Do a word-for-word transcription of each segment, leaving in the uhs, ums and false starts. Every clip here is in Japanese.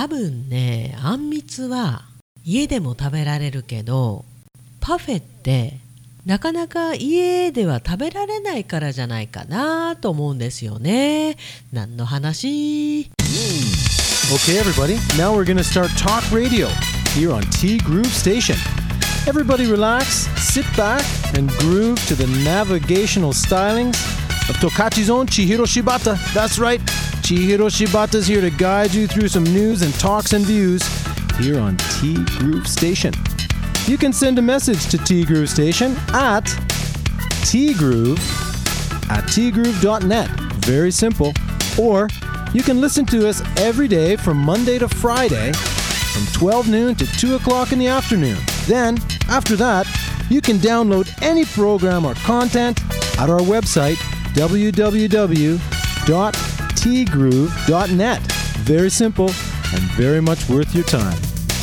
多分ね、あんみつは家でも食べられるけど、パフェってなかなか家では食べられないからじゃないかなと思うんですよね。何の話？ Okay, everybody, now we're gonna start Talk Radio here on T Groove Station. Everybody relax, sit back, and groove to the navigational stylings of Tokachi's own Chihiro Shibata. That's right, Chihiro Shibata's here to guide you through some news and talks and views here on T Groove Station. You can send a message to T Groove Station at tgroove at tgroove dot net. Very simple. Or you can listen to us every day from Monday to Friday from twelve noon to two o'clock in the afternoon. Then, after that, you can download any program or content at our website, w w w dot t groove dot net. Very simple and very much worth your time.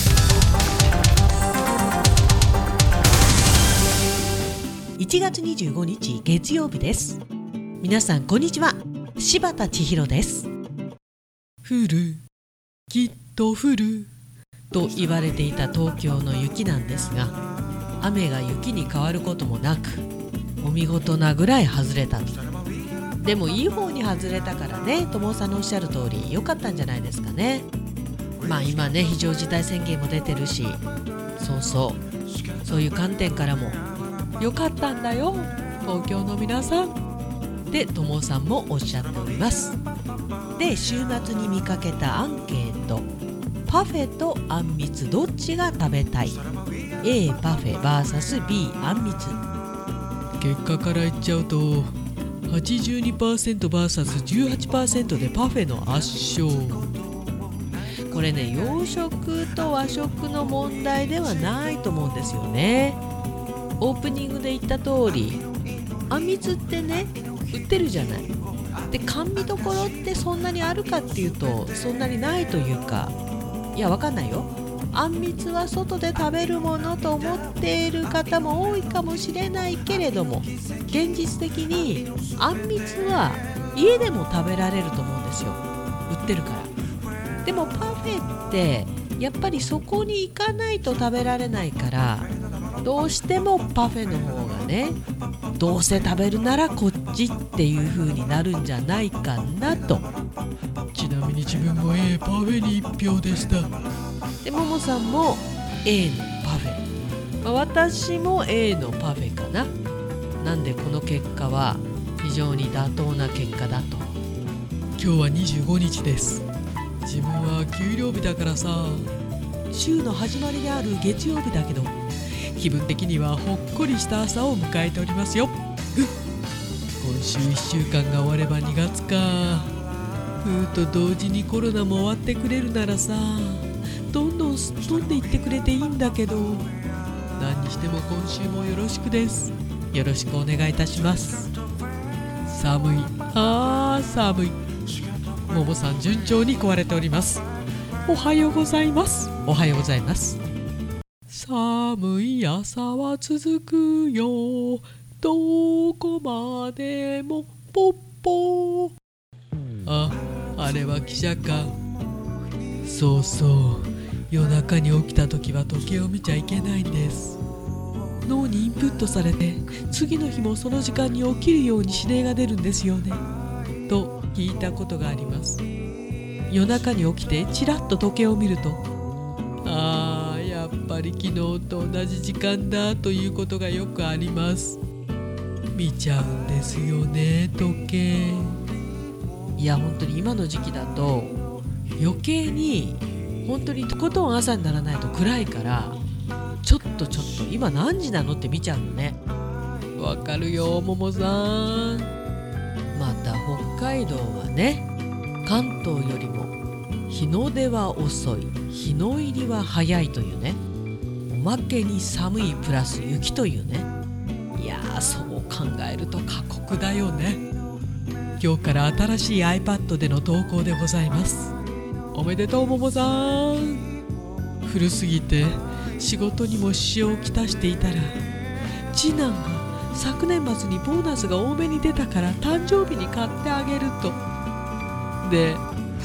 いちがつにじゅうごにち月曜日です。皆さんこんにちは。柴田千尋です。降る、きっと降ると言われていた東京の雪なんですが、雨が雪に変わることもなく、お見事なぐらい外れたと。でもいい方に外れたからね、友さんのおっしゃる通り良かったんじゃないですかね。まあ今ね、非常事態宣言も出てるし、そうそうそういう観点からも良かったんだよ東京の皆さんで、友さんもおっしゃっております。で、週末に見かけたアンケート、パフェとあんみつどっちが食べたい？ A パフェ ブイエス B あんみつ。結果から言っちゃうと はちじゅうにパーセントブイエスじゅうはちパーセント でパフェの圧勝。これね、洋食と和食の問題ではないと思うんですよね。オープニングで言った通り、あんみつってね売ってるじゃない。で、甘味どころってそんなにあるかっていうとそんなにないというか、いやわかんないよ。あんみつは外で食べるものと思っている方も多いかもしれないけれども、現実的にあんみつは家でも食べられると思うんですよ、売ってるから。でもパフェってやっぱりそこに行かないと食べられないから、どうしてもパフェの方がね、どうせ食べるならこっちっていう風になるんじゃないかなと。ちなみに自分も A パフェにいち票でした。で、ももさんも A のパフェ、まあ、私も A のパフェかな。なんでこの結果は非常に妥当な結果だと。今日はにじゅうごにちです。自分は給料日だからさ、週の始まりである月曜日だけど、気分的にはほっこりした朝を迎えておりますよ。今週いっしゅうかんが終わればにがつか。ふーと同時にコロナも終わってくれるならさ、どんどんすっ飛んでいってくれていいんだけど、何にしても今週もよろしくです。よろしくお願いいたします。寒い、あー寒い。ももさん順調に壊れております。おはようございます。おはようございます。寒い朝は続くよ、どこまでもポッポー。あ、あれは汽車か。そうそう、夜中に起きた時は時計を見ちゃいけないんです。脳にインプットされて、次の日もその時間に起きるように指令が出るんですよね、と聞いたことがあります。夜中に起きてちらっと時計を見ると、あー、やっぱり昨日と同じ時間だということがよくあります。見ちゃうんですよね、時計。いや本当に今の時期だと余計に本当にとことん朝にならないと暗いから、ちょっとちょっと今何時なのって見ちゃうのね。わかるよ、ももさん。また北海道はね、関東よりも日の出は遅い、日の入りは早いというね、おまけに寒いプラス雪というね。いやー、そう考えると過酷だよね。今日から新しい iPad での投稿でございます。おめでとう、ももさん。古すぎて仕事にも支障をきたしていたら、次男が昨年末にボーナスが多めに出たから誕生日に買ってあげると。で、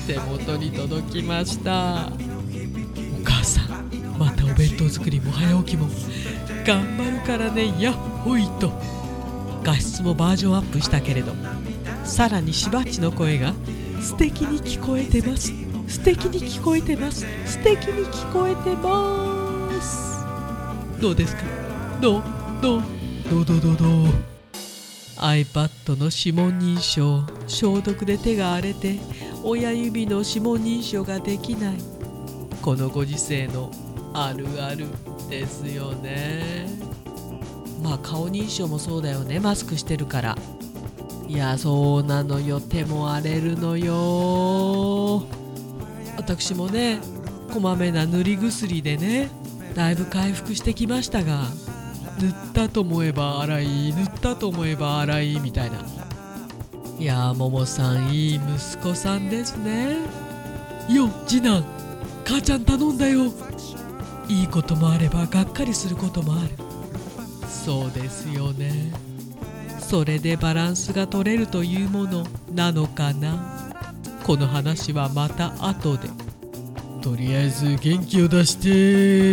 手元に届きました。お母さん、またお弁当作りも早起きも頑張るからね、やっほいと。画質もバージョンアップしたけれど、さらにしばっちの声が素敵に聞こえてます。素敵に聞こえてます。素敵に聞こえてます。どうですか？どうどうどうどうどうどう。 iPad の指紋認証、消毒で手が荒れて親指の指紋認証ができない、このご時世のあるあるですよね。まあ顔認証もそうだよね、マスクしてるから。いや、そうなのよ、手も荒れるのよ。私もね、こまめな塗り薬でね、だいぶ回復してきましたが、塗ったと思えば洗い、塗ったと思えば洗いみたいな。いやー、ももさん、いい息子さんですね。よ、次男、母ちゃん頼んだよ。いいこともあればがっかりすることもある。そうですよね。それでバランスが取れるというものなのかな。この話はまた後で。とりあえず元気を出して、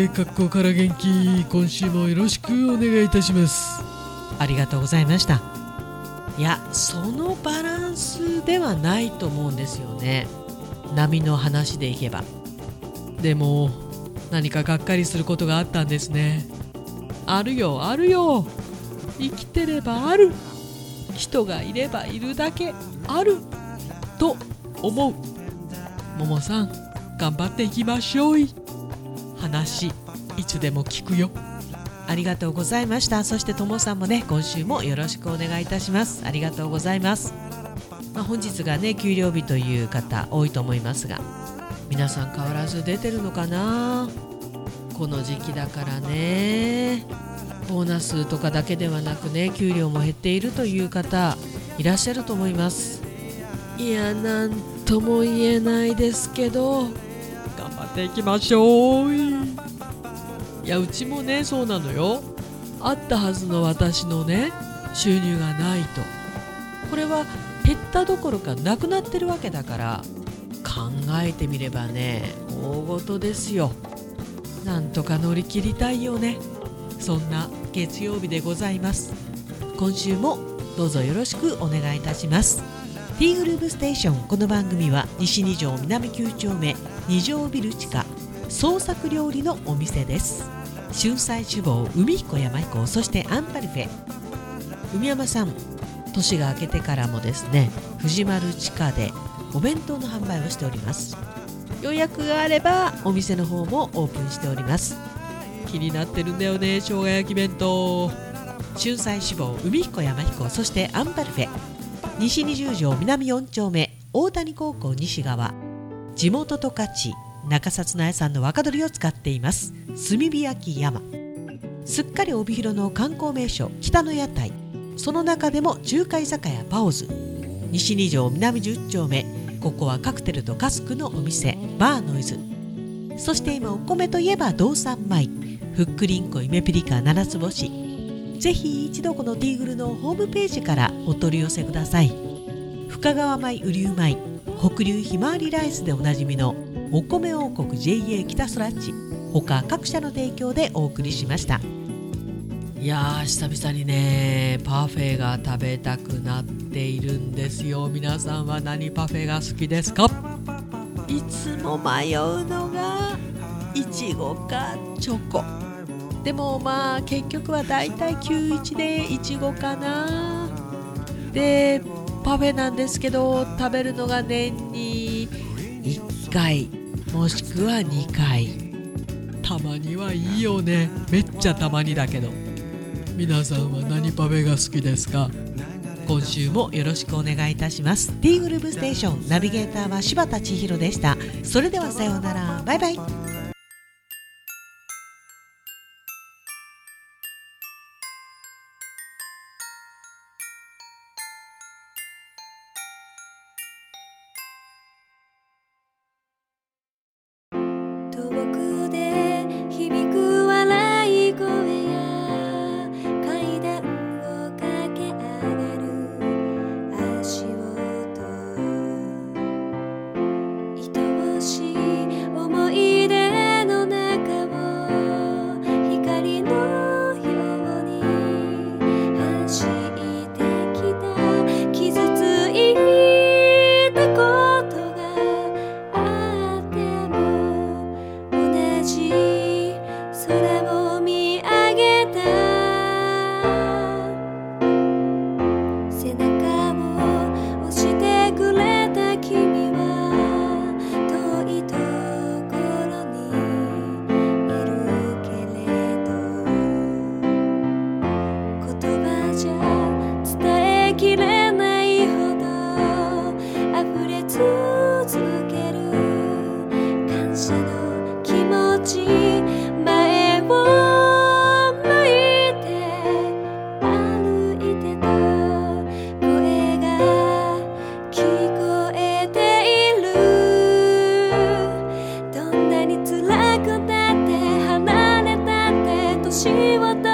学校から元気、今週もよろしくお願いいたします。ありがとうございました。いや、そのバランスではないと思うんですよね、波の話でいけば。でも何かがっかりすることがあったんですね。あるよ、あるよ。生きてればある。人がいればいるだけあると思う。ももさん、頑張っていきましょうい。話いつでも聞くよ。ありがとうございました。そしてともさんもね、今週もよろしくお願いいたします。ありがとうございます。まあ、本日がね、給料日という方多いと思いますが、皆さん変わらず出てるのかな。この時期だからね、ボーナスとかだけではなくね、給料も減っているという方いらっしゃると思います。いや、なんとも言えないですけど、頑張っていきましょう。いや、うちもね、そうなのよ。あったはずの私のね、収入がないと、これは減ったどころかなくなってるわけだから、考えてみればね、大事ですよ。なんとか乗り切りたいよね。そんな月曜日でございます。今週もどうぞよろしくお願いいたします。 T グループステーション。この番組は西に条南きゅう丁目に条ビル地下創作料理のお店です。春菜志望、海彦山彦、そしてアンパルフェ。海山さん、年が明けてからもですね、藤丸地下でお弁当の販売をしております。予約があればお店の方もオープンしております。気になってるんだよね、生姜焼き弁当。春菜志望、海彦山彦、そしてアンパルフェ。西にじゅう条南よん丁目大谷高校西側、地元十勝中札内産の若鶏を使っています。炭火焼き山。すっかり帯広の観光名所北の屋台、その中でも中華居酒屋パオズ。西に条南じゅう丁目、ここはカクテルとカスクのお店バーノイズ。そして今お米といえば道産米、ふっくりんこ夢ピリカ七つ星。ぜひ一度このティーグルのホームページからお取り寄せください。深川米雨竜米、北流ひまわりライスでおなじみのお米王国 ジェイエー 北空地、他各社の提供でお送りしました。いやー、久々にね、パフェが食べたくなっているんですよ。皆さんは何パフェが好きですか？いつも迷うのがいちごかチョコ。でもまあ結局はだいたいきゅういちでいちごかな。でパフェなんですけど、食べるのが年にいっかいもしくはにかい。たまにはいいよね。めっちゃたまにだけど。皆さんは何パフェが好きですか？今週もよろしくお願いいたします。 T グループステーション、ナビゲーターは柴田千尋でした。それではさようなら、バイバイ。 気持ち前を向いて歩いてた声が聞こえているどんなに辛くたって離れたって年を